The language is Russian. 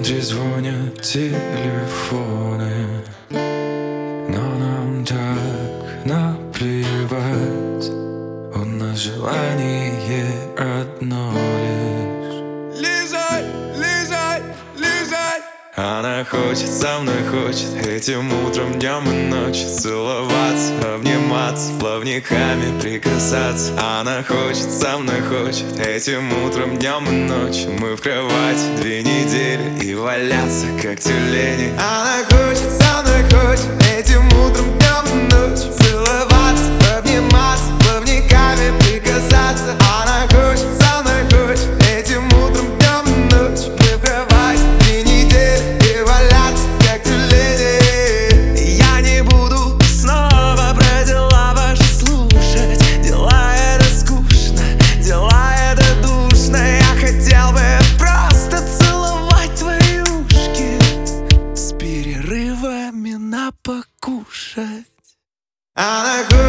трезвонят телефоны, но нам так наплевать. У нас желание одно лишь: лизай, лизай, лизай. Она хочет, со мной хочет, этим утром, днем и ночью целоваться, обниматься, плавниками прикасаться. Она хочет, со мной хочет, этим утром, днем и ночью мы в кровати 2 недели и валяться, как тюлени. Она хочет, со мной хочет, этим утром, днем и ночью целоваться, обниматься, плавниками прикасаться. Она хочет, со мной хочет, этим утром, днем и ночью мы в кровати 2 недели и валяться, как тюлени. Я не буду снова про дела ваши слушать. Дела — это скучно, дела — это душно. Я хотел бы просто целовать твои ушки с перерывами на покушать. Она хочет